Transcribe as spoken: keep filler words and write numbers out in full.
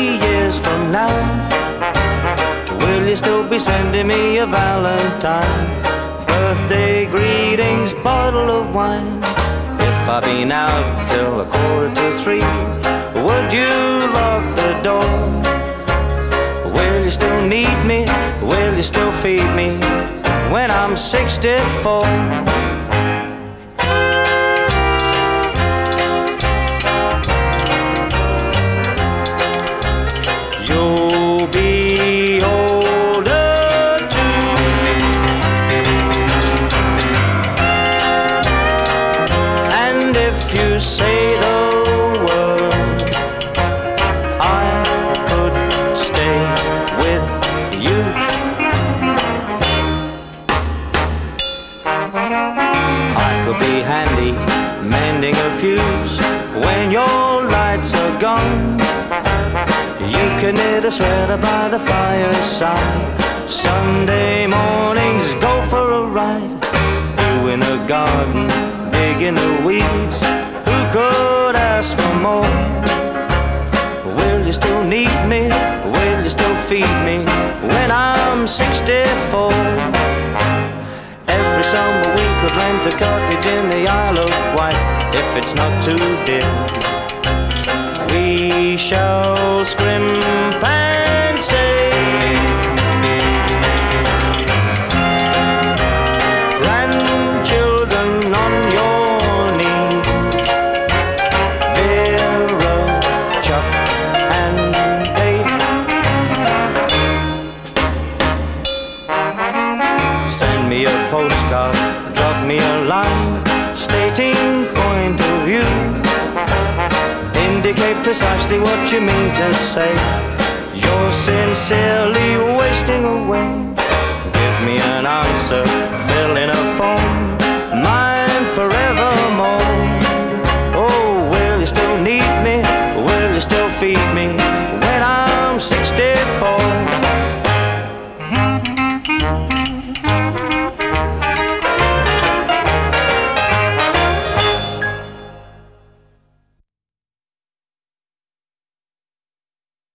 years from now, will you still be sending me a valentine? Birthday greetings, bottle of wine. If I've been out till a quarter to three, would you lock the door? Will you still need me? Will you still feed me when I'm sixty-four? You'll be older too, and if you say the word, I could stay with you. I could be handy mending a fuse when your lights are gone. You can knit a sweater by the fireside. Sunday mornings go for a ride. You in the garden, digging the weeds. Who could ask for more? Will you still need me? Will you still feed me when I'm sixty-four? Every summer we could rent a cottage in the Isle of Wight, if it's not too dear. We shall scrimp and save. Grandchildren on your knees, Vera, Chuck and Dave. Send me a postcard, drop me a line, stating point of view. Indicate precisely what you mean to say. You're sincerely wasting away. Give me an answer, fill in a form.